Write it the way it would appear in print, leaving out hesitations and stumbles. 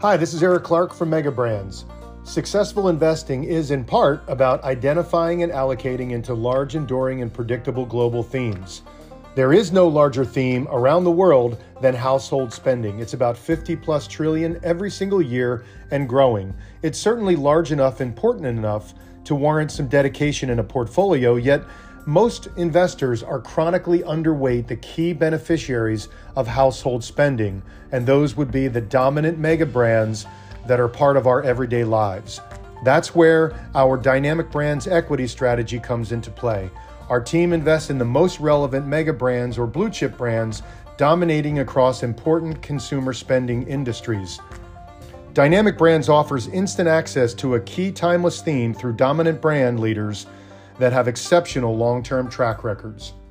Hi, this is Eric Clark from Mega Brands. Successful investing is in part about identifying and allocating into large, enduring, and predictable global themes. There is no larger theme around the world than household spending. It's about 50 plus trillion every single year and growing. It's certainly large enough, important enough to warrant some dedication in a portfolio, yet most investors are chronically underweight the key beneficiaries of household spending, and those would be the dominant mega brands that are part of our everyday lives. That's where our Dynamic Brands equity strategy comes into play. Our team invests in the most relevant mega brands or blue chip brands dominating across important consumer spending industries. Dynamic Brands offers instant access to a key timeless theme through dominant brand leaders that have exceptional long-term track records.